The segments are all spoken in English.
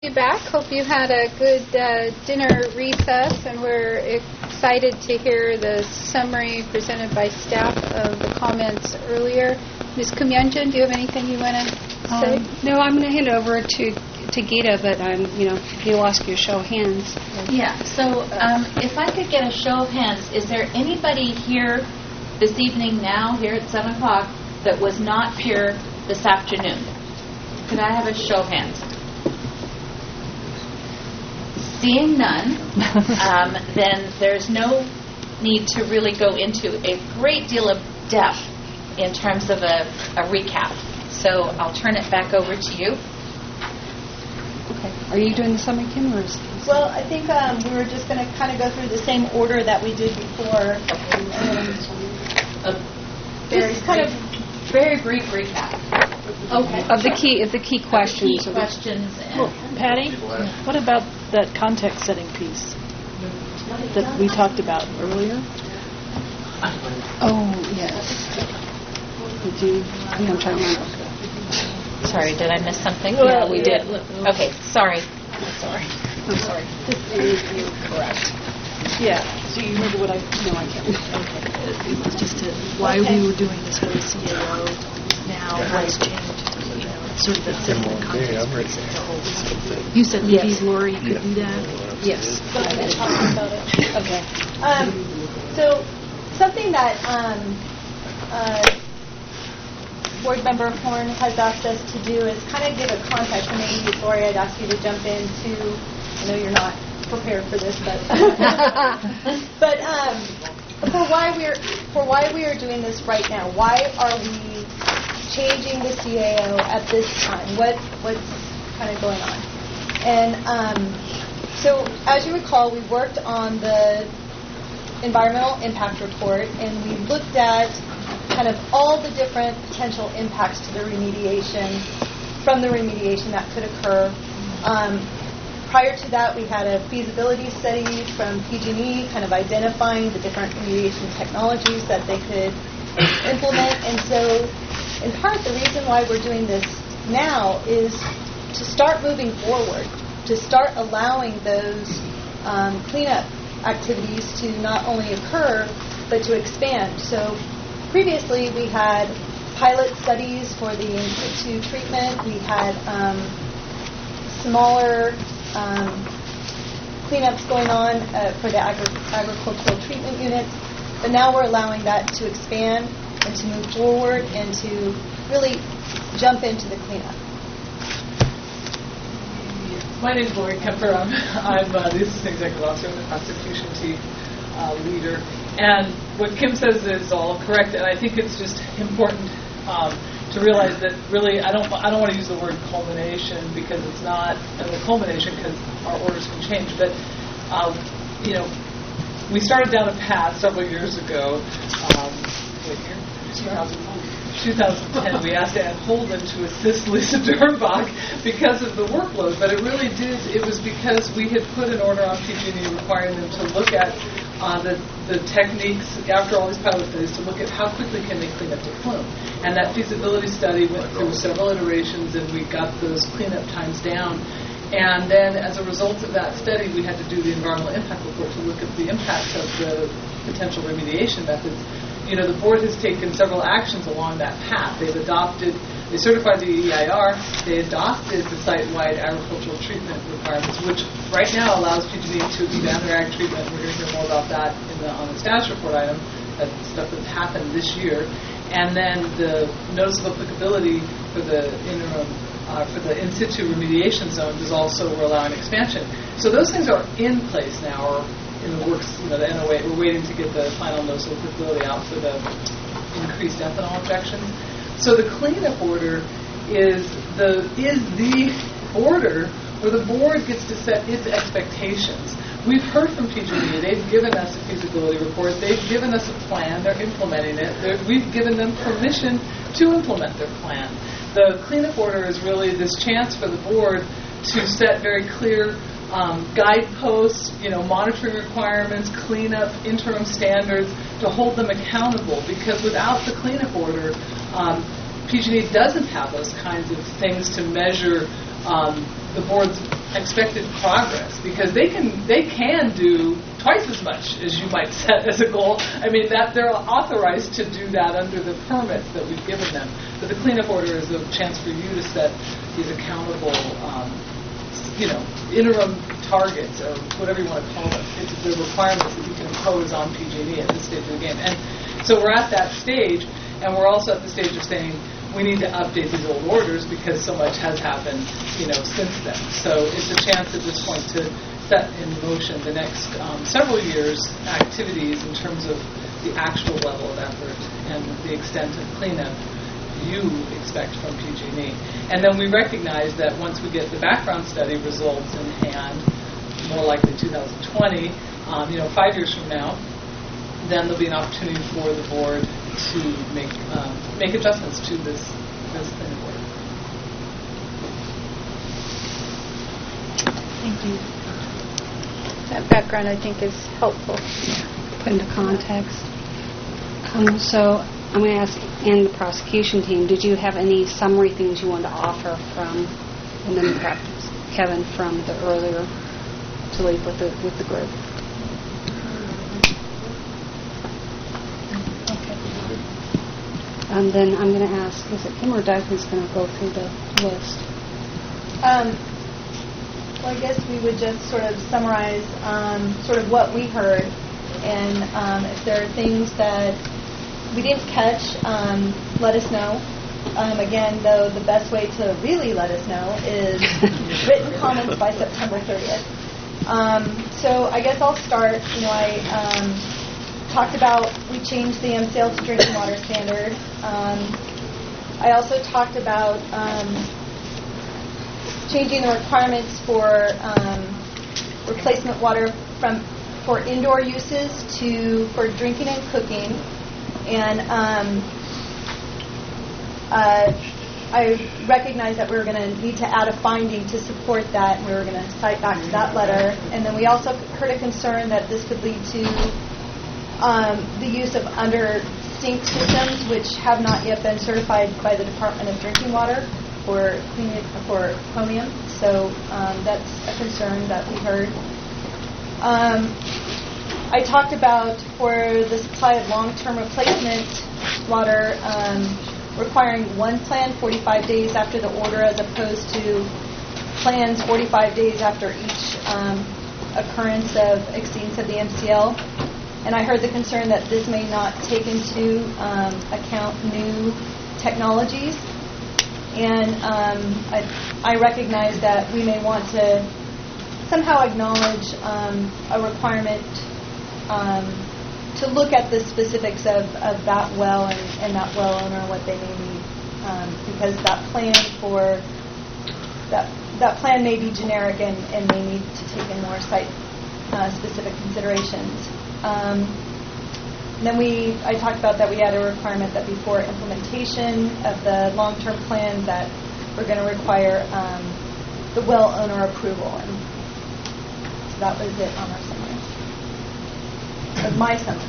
You back. Hope you had a good dinner recess, and we're excited to hear the summary presented by staff of the comments earlier. Ms. Kumyanjan, do you have anything you want to say? No, I'm going to hand over to Gita, but you'll ask your show of hands. Yeah. So if I could get a show of hands, is there anybody here this evening now, here at 7 o'clock, that was not here this afternoon? Could I have a show of hands? Seeing none, then there's no need to really go into a great deal of depth in terms of a recap. So I'll turn it back over to you. Okay. Are you doing the summary, Kim, or? Well, I think we were just going to kind of go through the same order that we did before. Very brief recap. Okay. Of the key questions. Patty, what about that context setting piece that we talked about earlier? Oh, yes. Did you? I'm trying to remember. Sorry, did I miss something? Yeah, we did. Okay, sorry. I'm sorry. This is correct. Yeah. So you remember what I... No, I can't. Okay. It was just why we were doing this whole CAO now, what's changed, sort of that setting the context. You said maybe Lori could do that? Yes. Go ahead and talk about it. Okay. So something that Board Member Horn has asked us to do is kind of give a context, and maybe Lori, I'd ask you to jump in to, I know you're not prepared for this, but for why we are doing this right now. Why are we changing the CAO at this time? What's kind of going on? And so, as you recall, we worked on the environmental impact report, and we looked at kind of all the different potential impacts to the remediation, from the remediation that could occur. Prior to that, we had a feasibility study from PG&E kind of identifying the different remediation technologies that they could implement. And so, in part, the reason why we're doing this now is to start moving forward, to start allowing those cleanup activities to not only occur, but to expand. So previously we had pilot studies for the in-situ treatment. We had smaller cleanups going on for the agricultural treatment units. But now we're allowing that to expand and to move forward and to really jump into the cleanup. My name is Lori Kemper. I'm the Assistant Executive Officer and the Constitution Team leader. And what Kim says is all correct, and I think it's just important to realize that really I don't want to use the word culmination because it's not a culmination because our orders can change. But we started down a path several years ago. 2010, we asked Ann Holden to assist Lisa Dernbach because of the workload, but it was because we had put an order on PG&E requiring them to look at the techniques, after all these pilot studies, to look at how quickly can they clean up the plume. And that feasibility study went through several iterations, and we got those cleanup times down. And then as a result of that study, we had to do the environmental impact report to look at the impact of the potential remediation methods. The board has taken several actions along that path. They certified the EIR, they adopted the site-wide agricultural treatment requirements, which right now allows PG&E to expand their ag treatment. We're going to hear more about that on the status report item, that's stuff that's happened this year. And then the notice of applicability for the interim, for the in-situ remediation zones is also, we're allowing expansion. So those things are in place now, or in the works, the NOA. We're waiting to get the final notice of applicability out for the increased ethanol injections. So the cleanup order is the order where the board gets to set its expectations. We've heard from PG&E. They've given us a feasibility report. They've given us a plan. They're implementing it. We've given them permission to implement their plan. The cleanup order is really this chance for the board to set very clear guideposts, monitoring requirements, cleanup, interim standards, to hold them accountable. Because without the cleanup order, PG&E doesn't have those kinds of things to measure the board's expected progress, because they can do twice as much as you might set as a goal. I mean, that they're authorized to do that under the permits that we've given them. But the cleanup order is a chance for you to set these accountable, interim targets, or whatever you want to call them. It's the requirements that you can impose on PG&E at this stage of the game. And so we're at that stage, and we're also at the stage of saying we need to update these old orders because so much has happened, since then. So it's a chance at this point to set in motion the next several years' activities in terms of the actual level of effort and the extent of cleanup you expect from PG&E. And then we recognize that once we get the background study results in hand, more likely 2020, 5 years from now, then there'll be an opportunity for the board to make adjustments to this cleanup order. Thank you. That background, I think, is helpful. Put into context. So I'm going to ask, and the prosecution team, did you have any summary things you wanted to offer from, and then perhaps Kevin from the earlier to leave with the group? And then I'm going to ask, is it Kim or Doug who's going to go through the list? Well, I guess we would just sort of summarize sort of what we heard, and if there are things that we didn't catch, let us know. Again, though, the best way to really let us know is written comments by September 30th. So I guess I'll start. I talked about we changed the MCL to drinking water standard. I also talked about changing the requirements for replacement water for indoor uses for drinking and cooking. And I recognize that we were going to need to add a finding to support that, and we were going to cite back to that letter. And then we also heard a concern that this could lead to the use of under-sink systems, which have not yet been certified by the Department of Drinking Water for chromium. So that's a concern that we heard. I talked about for the supply of long-term replacement water requiring one plan 45 days after the order as opposed to plans 45 days after each occurrence of exceedance of the MCL. And I heard the concern that this may not take into account new technologies. And I recognize that we may want to somehow acknowledge a requirement to look at the specifics of that well and that well owner, what they may need, because that plan may be generic and may need to take in more site-specific considerations. Then I talked about that we had a requirement that before implementation of the long-term plan that we're going to require the well owner approval. And so that was it on our summary. Of my summary.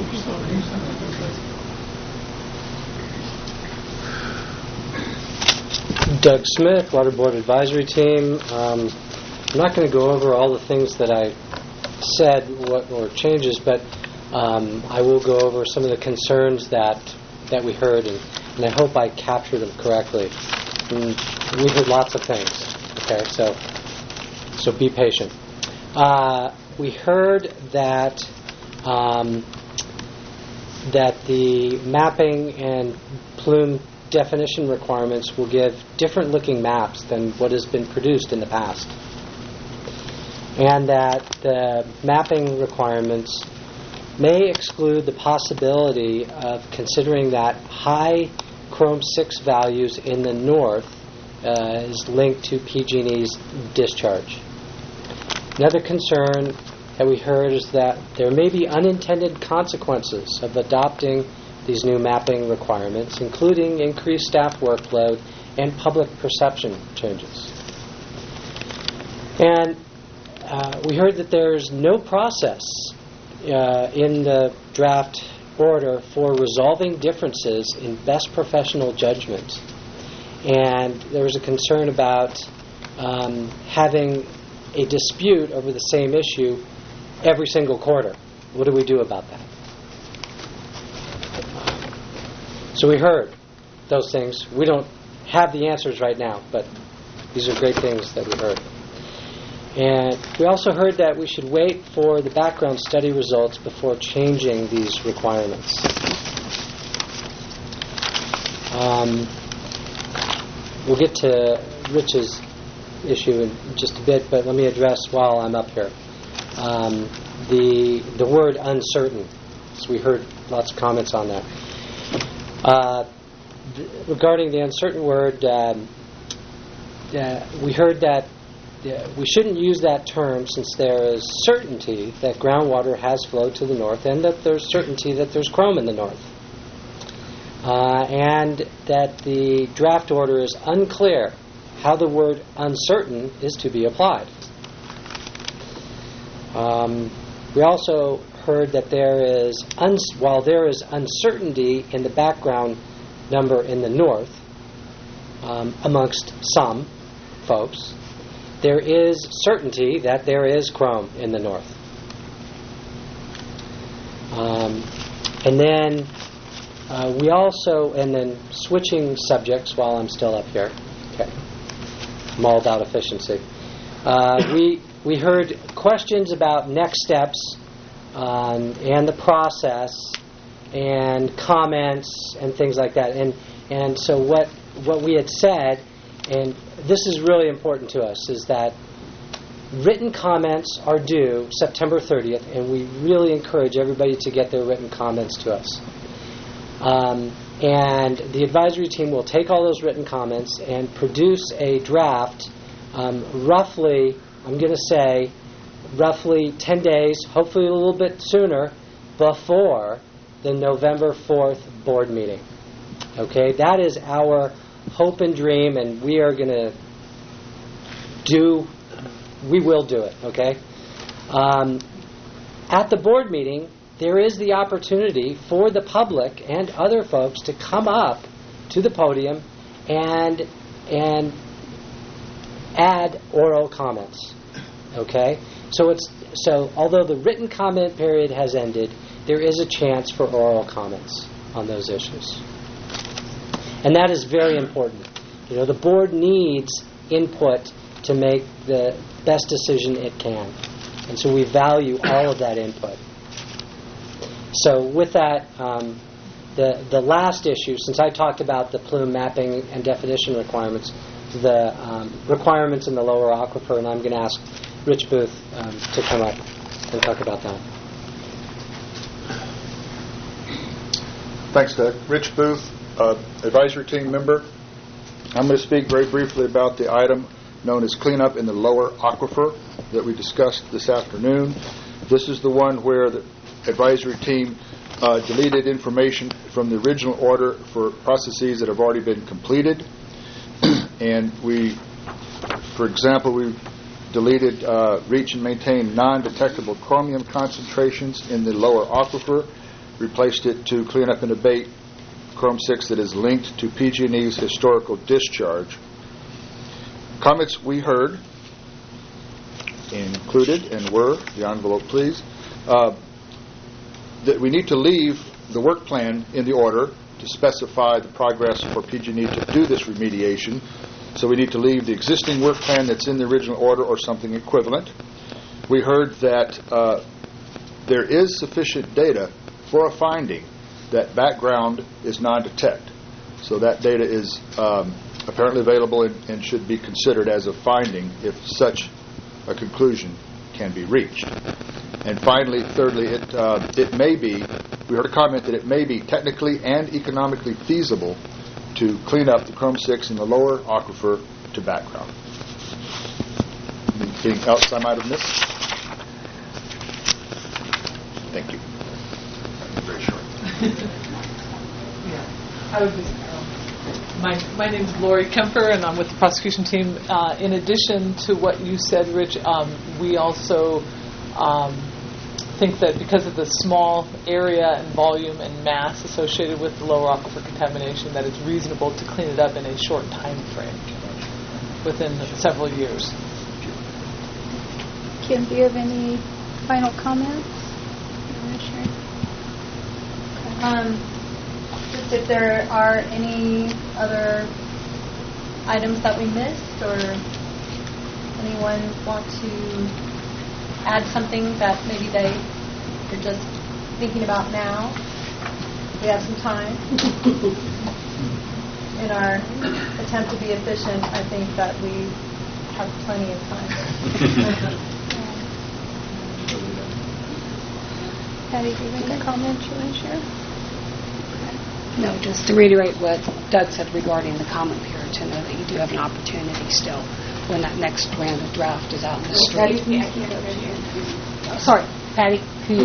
Doug Smith, Water Board Advisory Team. I'm not going to go over all the things that I said or changes, but I will go over some of the concerns that we heard, and I hope I captured them correctly. And we heard lots of things. Okay, so be patient. We heard that the mapping and plume definition requirements will give different looking maps than what has been produced in the past. And that the mapping requirements may exclude the possibility of considering that high Chrome 6 values in the north is linked to PG&E's discharge. Another concern that we heard is that there may be unintended consequences of adopting these new mapping requirements, including increased staff workload and public perception changes. And we heard that there's no process in the draft order for resolving differences in best professional judgment. And there was a concern about having a dispute over the same issue every single quarter. What do we do about that? So we heard those things. We don't have the answers right now, but these are great things that we heard. And we also heard that we should wait for the background study results before changing these requirements. We'll get to Rich's issue in just a bit, but let me address while I'm up here the word uncertain. So we heard lots of comments on that. Regarding the uncertain word, we heard that we shouldn't use that term since there is certainty that groundwater has flowed to the north and that there's certainty that there's chrome in the north. And that the draft order is unclear how the word uncertain is to be applied. We also heard that while there is uncertainty in the background number in the north, amongst some folks, there is certainty that there is chrome in the north. And then switching subjects while I'm still up here. Okay. I'm all about efficiency. We heard questions about next steps and the process and comments and things like that. And so what we had said, and this is really important to us, is that written comments are due September 30th, and we really encourage everybody to get their written comments to us. And the advisory team will take all those written comments and produce a draft roughly 10 days, hopefully a little bit sooner, before the November 4th board meeting. Okay, that is our hope and dream, and we will do it, okay? At the board meeting, there is the opportunity for the public and other folks to come up to the podium and add oral comments. Okay? So although the written comment period has ended, there is a chance for oral comments on those issues. And that is very important. The board needs input to make the best decision it can. And so we value all of that input. So with that, the last issue, since I talked about the plume mapping and definition requirements, the requirements in the lower aquifer, and I'm going to ask Rich Booth to come up and talk about that. Thanks, Doug. Rich Booth, advisory team member. I'm going to speak very briefly about the item known as cleanup in the lower aquifer that we discussed this afternoon. This is the one where the advisory team deleted information from the original order for processes that have already been completed. And for example, we deleted reach and maintain non-detectable chromium concentrations in the lower aquifer, replaced it to clean up and abate Chrome 6 that is linked to PG&E's historical discharge. Comments we heard included and were, the envelope please, that we need to leave the work plan in the order to specify the progress for PG&E to do this remediation. So we need to leave the existing work plan that's in the original order or something equivalent. We heard that there is sufficient data for a finding that background is non-detect. So that data is apparently available and should be considered as a finding if such a conclusion can be reached. And finally, thirdly, it may be, we heard a comment that it may be technically and economically feasible to clean up the Chrome 6 in the lower aquifer to background. Anything else I might have missed? Thank you. Very short. I would just, my name's Lori Kemper, and I'm with the prosecution team. In addition to what you said, Rich, we also think that because of the small area and volume and mass associated with the lower aquifer contamination, that it's reasonable to clean it up in a short time frame. within several years. Kim, do you have any final comments? Just if there are any other items that we missed, or anyone want to add something that maybe they're just thinking about now. We have some time. In our attempt to be efficient, I think that we have plenty of time. Patty, do you have any comments you want to share? No, just to reiterate what Doug said regarding the comment period, to know that you do have an opportunity still when that next round of draft is out in the street. Sorry, Patty.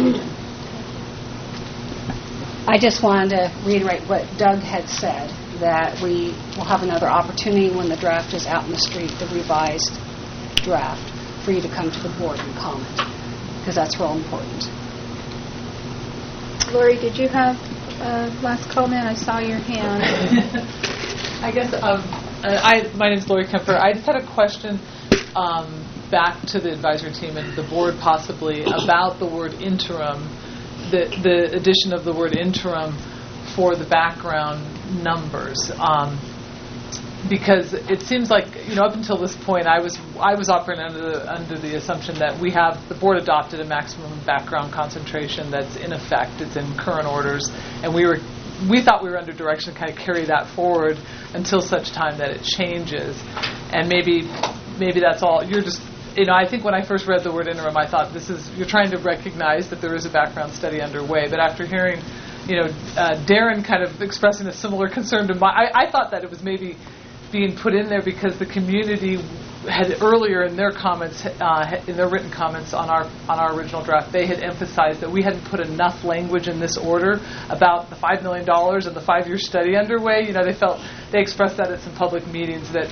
I just wanted to reiterate what Doug had said, that we will have another opportunity when the draft is out in the street, the revised draft, for you to come to the board and comment, because that's real important. Lori, did you have a last comment? I saw your hand. I guess my name is Lori Kemper. I just had a question back to the advisory team and the board possibly about the word interim, the addition of the word interim for the background numbers. Because it seems like, up until this point, I was operating under the assumption that the board adopted a maximum background concentration that's in effect. It's in current orders, and we thought we were under direction to kind of carry that forward until such time that it changes. And maybe that's all. You're just, I think when I first read the word interim, I thought you're trying to recognize that there is a background study underway. But after hearing, Darren kind of expressing a similar concern to I thought that it was maybe being put in there because the community had earlier in their comments, in their written comments on our original draft, they had emphasized that we hadn't put enough language in this order about the $5 million and the 5-year study underway. They expressed that at some public meetings that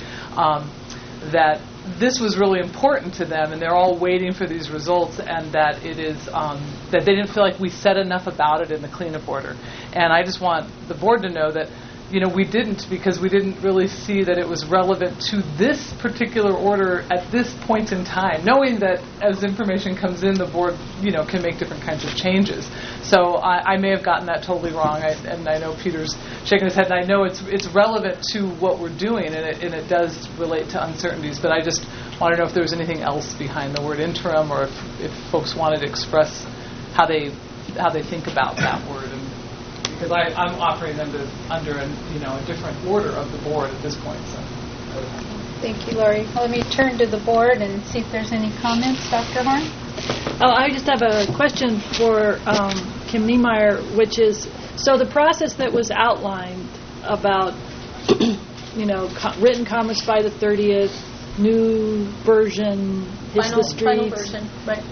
this was really important to them, and they're all waiting for these results, and that it is that they didn't feel like we said enough about it in the cleanup order. And I just want the board to know that we didn't, because we didn't really see that it was relevant to this particular order at this point in time, knowing that as information comes in, the board, can make different kinds of changes. So I may have gotten that totally wrong, and I know Peter's shaking his head, and I know it's relevant to what we're doing, and it does relate to uncertainties, but I just want to know if there was anything else behind the word interim, or if folks wanted to express how they think about that word. Because I'm operating under a different order of the board at this point. So. Thank you, Lori. Well, let me turn to the board and see if there's any comments. Dr. Horn? I just have a question for Kim Niemeyer, which is, so the process that was outlined about, written comments by the 30th, new version, hits the streets. Final version, right.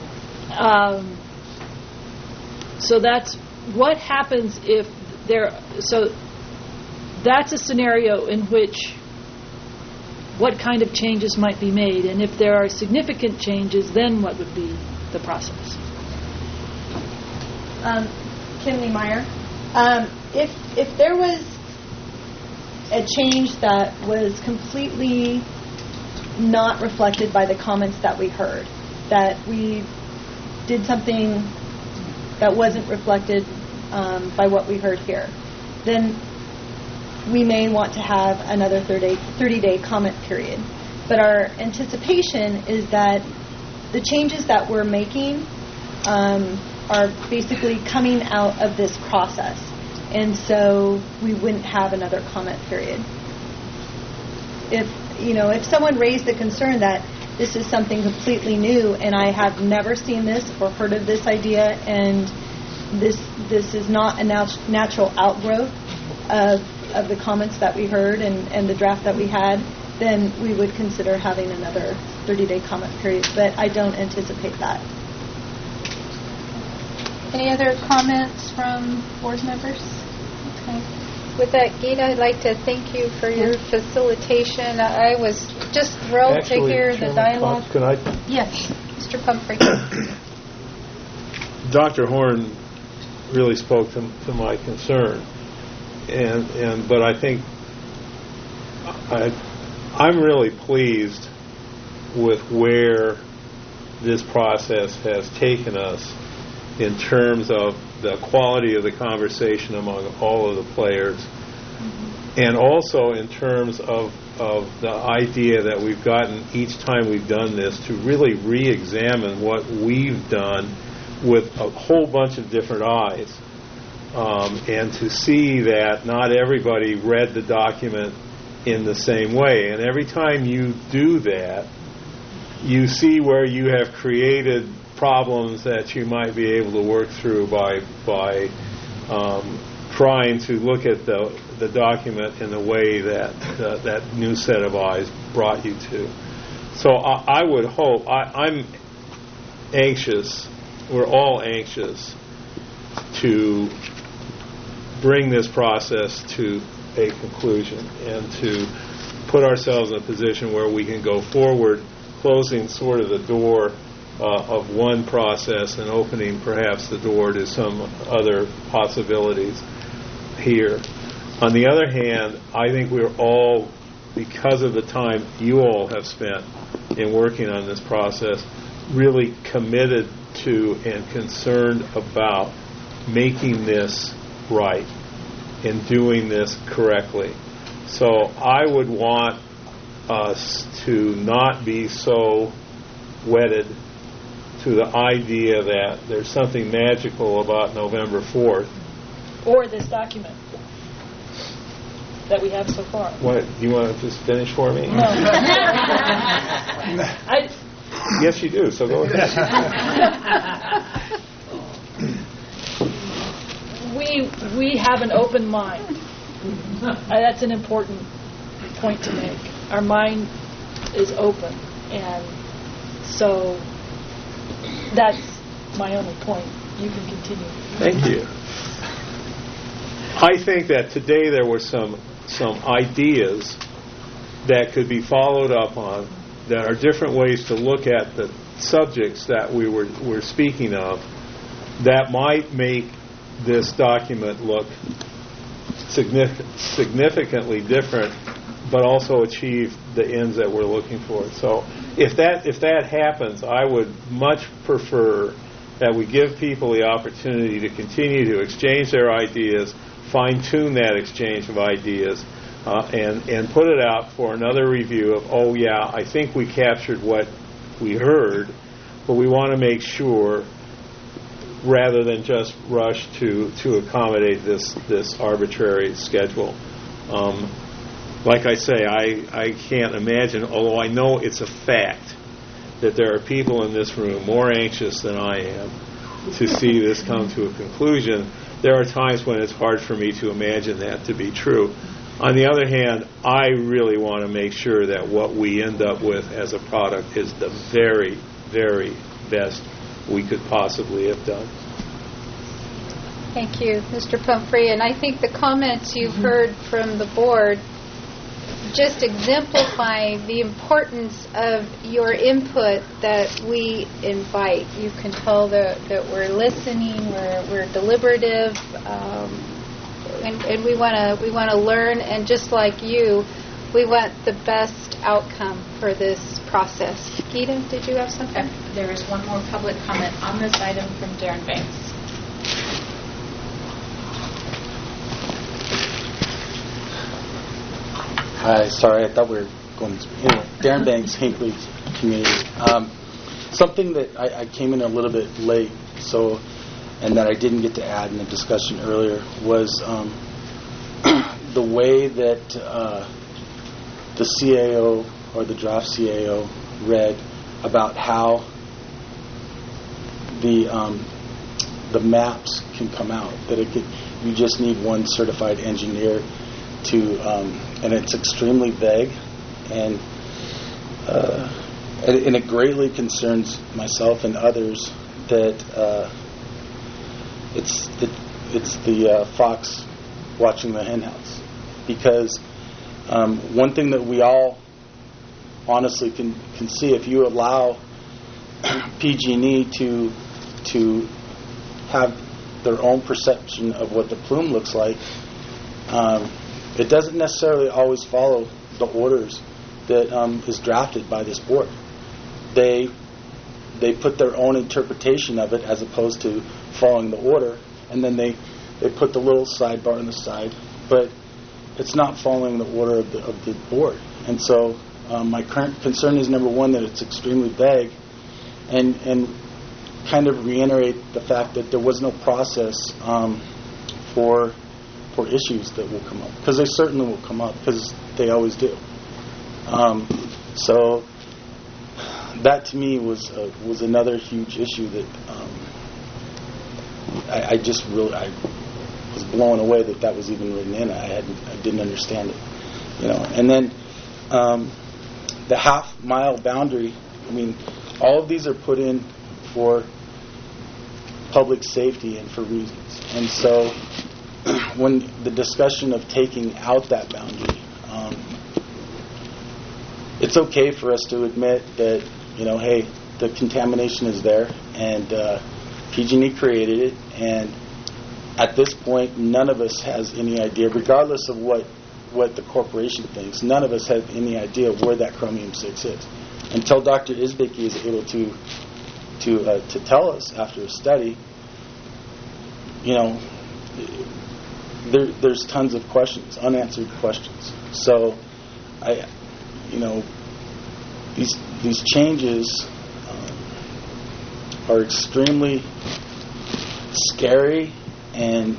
So that's what happens if so that's a scenario in which what kind of changes might be made, and if there are significant changes, then what would be the process? Kim Niemeyer, if there was a change that was completely not reflected by the comments that we heard, that we did something that wasn't reflected by what we heard here, then we may want to have another 30-day comment period. But our anticipation is that the changes that we're making are basically coming out of this process, and so we wouldn't have another comment period. If someone raised the concern that this is something completely new and I have never seen this or heard of this idea, and this is not a natural outgrowth of the comments that we heard and the draft that we had, then we would consider having another 30-day comment period. But I don't anticipate that. Any other comments from board members? Okay. With that, Gita, I'd like to thank you for your facilitation. I was just thrilled to hear the dialogue. Can I? Yes, Mr. Pumphrey. Dr. Horn really spoke to my concern, but I think I'm really pleased with where this process has taken us in terms of the quality of the conversation among all of the players, and also in terms of the idea that we've gotten each time we've done this to really re-examine what we've done with a whole bunch of different eyes, and to see that not everybody read the document in the same way. And every time you do that, you see where you have created problems that you might be able to work through by trying to look at the document in the way that that new set of eyes brought you to. So I would hope, I'm anxious, we're all anxious to bring this process to a conclusion and to put ourselves in a position where we can go forward, closing sort of the door of one process and opening perhaps the door to some other possibilities here. On the other hand, I think we're all, because of the time you all have spent in working on this process, really committed to and concerned about making this right and doing this correctly. So I would want us to not be so wedded to the idea that there's something magical about November 4th. Or this document that we have so far. What, you want to just finish for me? No. Yes, you do, so go ahead. We have an open mind. That's an important point to make. Our mind is open, and so that's my only point. You can continue. Thank you. I think that today there were some ideas that could be followed up on that are different ways to look at the subjects that we were speaking of that might make this document look significantly different, but also achieve the ends that we're looking for. So if that happens, I would much prefer that we give people the opportunity to continue to exchange their ideas, fine-tune that exchange of ideas, and put it out for another review of, oh yeah, I think we captured what we heard, but we want to make sure, rather than just rush to accommodate this arbitrary schedule. Like I say, I can't imagine, although I know it's a fact, that there are people in this room more anxious than I am to see this come to a conclusion. There are times when it's hard for me to imagine that to be true. On the other hand, I really want to make sure that what we end up with as a product is the very, very best we could possibly have done. Thank you, Mr. Pumphrey. And I think the comments you've heard from the board just exemplify the importance of your input that we invite. You can tell that we're listening, we're deliberative, and we want to learn. And just like you, we want the best outcome for this process. Gita, did you have something? There is one more public comment on this item from Darren Banks. Hi, sorry, I thought we were going to... Anyway, Darren Banks, Hinckley Community. Something that I came in a little bit late, and that I didn't get to add in the discussion earlier was the way that the CAO or the draft CAO read about how the maps can come out. That you just need one certified engineer to, and it's extremely vague, and it greatly concerns myself and others that it's the fox watching the henhouse, because one thing that we all honestly can see, if you allow PG&E to have their own perception of what the plume looks like, it doesn't necessarily always follow the orders that is drafted by this board. They put their own interpretation of it as opposed to following the order, and then they put the little sidebar on the side, but it's not following the order of the board. And so my current concern is, number one, that it's extremely vague, and kind of reiterate the fact that there was no process for issues that will come up, because they certainly will come up, because they always do. So that to me was another huge issue that I was blown away that was even written in. I didn't understand it, And then the half-mile boundary. I mean, all of these are put in for public safety and for reasons. And so when the discussion of taking out that boundary, it's okay for us to admit that, hey, the contamination is there, and PG&E created it, and at this point, none of us has any idea, regardless of what the corporation thinks, none of us have any idea where that chromium-6 is. Until Dr. Isbicki is able to tell us after a study, there's tons of questions, unanswered questions. So, these changes are extremely scary and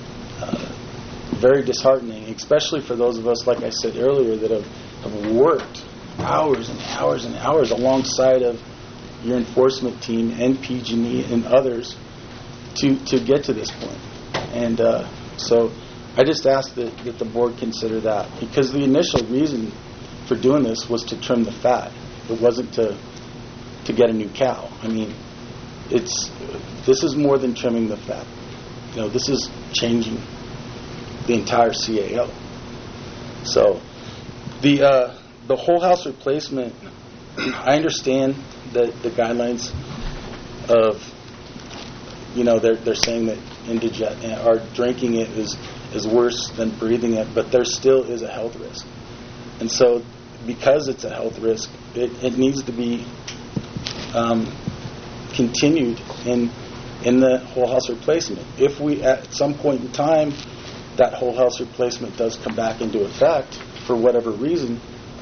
very disheartening, especially for those of us, like I said earlier, that have worked hours and hours and hours alongside of your enforcement team and PG&E and others to get to this point. And so I just ask that the board consider that, because the initial reason for doing this was to trim the fat. It wasn't to get a new cow. I mean, this is more than trimming the fat. This is changing the entire CAO. So the whole house replacement, I understand the guidelines of, they're saying that indigent or drinking it is worse than breathing it, but there still is a health risk. And so because it's a health risk, it needs to be continued in the whole house replacement. If we, at some point in time, that whole house replacement does come back into effect for whatever reason,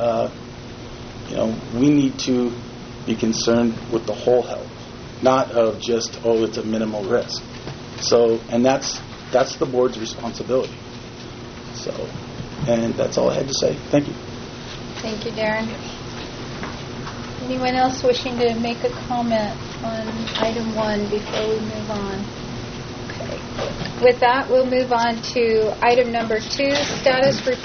we need to be concerned with the whole health, not of just, it's a minimal risk. So, and that's the board's responsibility. So, and that's all I had to say. Thank you. Thank you, Darren. Anyone else wishing to make a comment on item 1 before we move on? Okay. With that, we'll move on to item number 2, status report.